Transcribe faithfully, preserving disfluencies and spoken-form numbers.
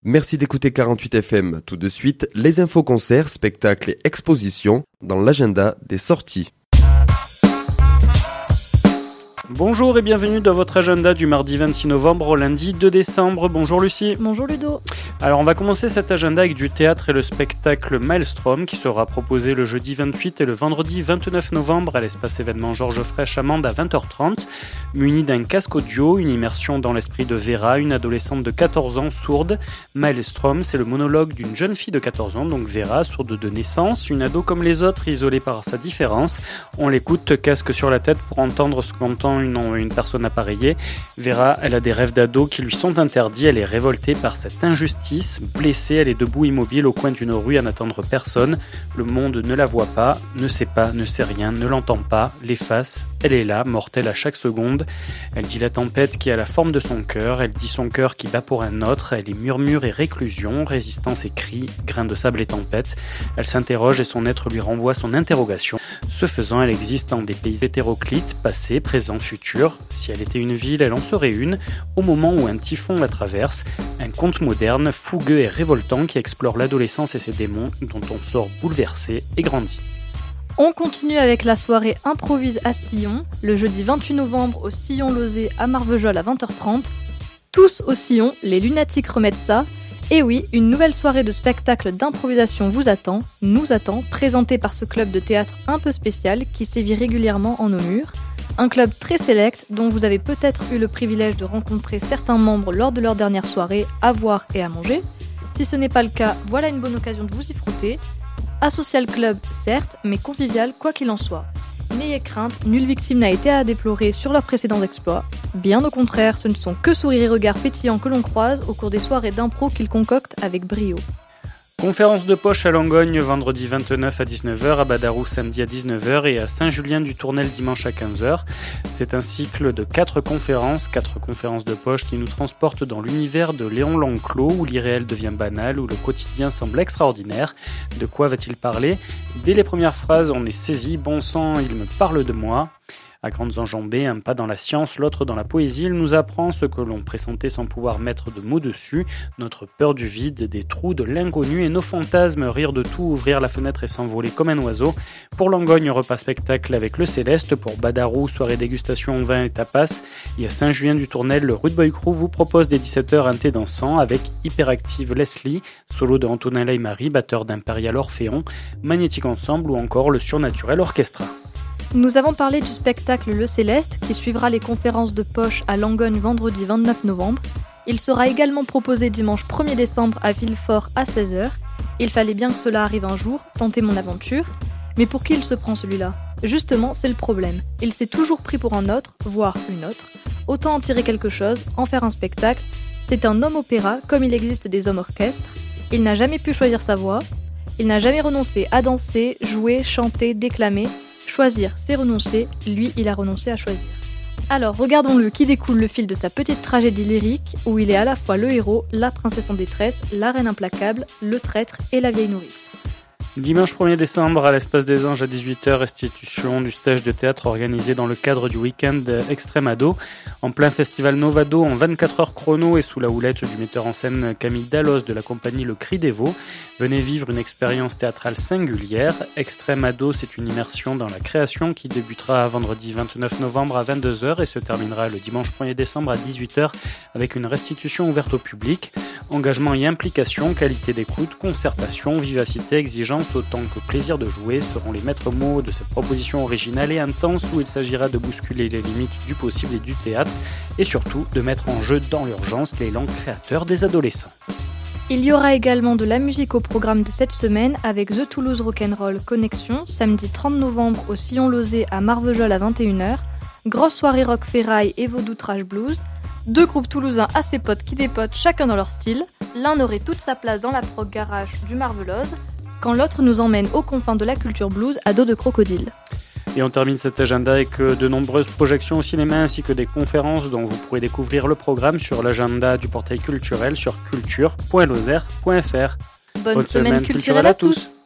Merci d'écouter quarante-huit F M. Tout de suite, les infos concerts, spectacles et expositions dans l'agenda des sorties. Bonjour et bienvenue dans votre agenda du mardi vingt-six novembre au lundi deux décembre. Bonjour Lucie. Bonjour Ludo. Alors on va commencer cet agenda avec du théâtre et le spectacle Maelstrom qui sera proposé le jeudi vingt-huit et le vendredi vingt-neuf novembre à l'espace événement Georges Frêche Amande à vingt heures trente. Muni d'un casque audio, une immersion dans l'esprit de Vera, une adolescente de quatorze ans sourde. Maelstrom, c'est le monologue d'une jeune fille de quatorze ans, donc Vera, sourde de naissance, une ado comme les autres, isolée par sa différence. On l'écoute, casque sur la tête pour entendre ce qu'entend Une, une personne appareillée. Vera, elle a des rêves d'ado qui lui sont interdits, elle est révoltée par cette injustice. Blessée, elle est debout immobile au coin d'une rue à n'attendre personne. Le monde ne la voit pas, ne sait pas, ne sait rien, ne l'entend pas, l'efface. Elle est là, mortelle à chaque seconde. Elle dit la tempête qui a la forme de son cœur, elle dit son cœur qui bat pour un autre, elle est murmure et réclusion, résistance et cris, grains de sable et tempête. Elle s'interroge et son être lui renvoie son interrogation. Ce faisant, elle existe en des pays hétéroclites, passé, présent, futur. Si elle était une ville, elle en serait une, au moment où un typhon la traverse. Un conte moderne, fougueux et révoltant qui explore l'adolescence et ses démons, dont on sort bouleversé et grandi. On continue avec la soirée Improvise à Sillon, le jeudi vingt-huit novembre au Sillon Lozé à Marvejols à vingt heures trente. Tous au Sillon, les lunatiques remettent ça. Et oui, une nouvelle soirée de spectacle d'improvisation vous attend, nous attend, présentée par ce club de théâtre un peu spécial qui sévit régulièrement en nos murs. Un club très sélect dont vous avez peut-être eu le privilège de rencontrer certains membres lors de leur dernière soirée à boire et à manger. Si ce n'est pas le cas, voilà une bonne occasion de vous y frotter. Asocial club, certes, mais convivial quoi qu'il en soit. N'ayez crainte, nulle victime n'a été à déplorer sur leurs précédents exploits. Bien au contraire, ce ne sont que sourires et regards pétillants que l'on croise au cours des soirées d'impro qu'ils concoctent avec brio. Conférence de poche à Langogne vendredi vingt-neuf à dix-neuf heures, à Badarou samedi à dix-neuf heures et à Saint-Julien-du-Tournel dimanche à quinze heures. C'est un cycle de quatre conférences, quatre conférences de poche qui nous transportent dans l'univers de Léon Lanclos où l'irréel devient banal, où le quotidien semble extraordinaire. De quoi va-t-il parler ? Dès les premières phrases, on est saisi, bon sang, il me parle de moi. À grandes enjambées, un pas dans la science, l'autre dans la poésie, il nous apprend ce que l'on pressentait sans pouvoir mettre de mots dessus, notre peur du vide, des trous, de l'inconnu et nos fantasmes, rire de tout, ouvrir la fenêtre et s'envoler comme un oiseau. Pour Langogne, repas spectacle avec le Céleste, pour Badarou, soirée dégustation vin et tapas, et à Saint-Julien-du-Tournel, le Rude Boy Crew vous propose dès dix-sept heures un thé dansant avec Hyperactive Leslie, solo de Antonin Laimarie, batteur d'Imperial Orphéon, Magnétique Ensemble ou encore le Surnaturel Orchestra. Nous avons parlé du spectacle Le Céleste qui suivra les conférences de poche à Langogne vendredi vingt-neuf novembre. Il sera également proposé dimanche premier décembre à Villefort à seize heures. Il fallait bien que cela arrive un jour, tenter mon aventure. Mais pour qui il se prend celui-là ? Justement, c'est le problème. Il s'est toujours pris pour un autre, voire une autre. Autant en tirer quelque chose, en faire un spectacle. C'est un homme opéra, comme il existe des hommes orchestres. Il n'a jamais pu choisir sa voix. Il n'a jamais renoncé à danser, jouer, chanter, déclamer. Choisir, c'est renoncer, lui, il a renoncé à choisir. Alors, regardons-le qui découle le fil de sa petite tragédie lyrique, où il est à la fois le héros, la princesse en détresse, la reine implacable, le traître et la vieille nourrice. Dimanche premier décembre, à l'Espace des Anges à dix-huit heures, restitution du stage de théâtre organisé dans le cadre du week-end Extrême Ado, en plein festival Novado en vingt-quatre heures chrono et sous la houlette du metteur en scène Camille Dallos de la compagnie Le Cri des Veaux. Venez vivre une expérience théâtrale singulière. Extrême Ado, c'est une immersion dans la création qui débutera vendredi vingt-neuf novembre à vingt-deux heures et se terminera le dimanche premier décembre à dix-huit heures avec une restitution ouverte au public. Engagement et implication, qualité d'écoute, concertation, vivacité, exigence, autant que plaisir de jouer seront les maîtres mots de cette proposition originale et intense où il s'agira de bousculer les limites du possible et du théâtre et surtout de mettre en jeu dans l'urgence l'élan créateur des adolescents. Il y aura également de la musique au programme de cette semaine avec The Toulouse Rock'n'Roll Connexion, samedi trente novembre au Sillon Lozé à Marvejols à vingt et une heures, grosse soirée rock ferraille et vaudou trash blues, deux groupes toulousains assez potes qui dépotent chacun dans leur style, l'un aurait toute sa place dans la prog garage du Marveloz, quand l'autre nous emmène aux confins de la culture blues à dos de crocodile. Et on termine cet agenda avec de nombreuses projections au cinéma ainsi que des conférences dont vous pourrez découvrir le programme sur l'agenda du portail culturel sur culture point lozère point f r. Bonne, Bonne semaine, semaine culturelle à tous.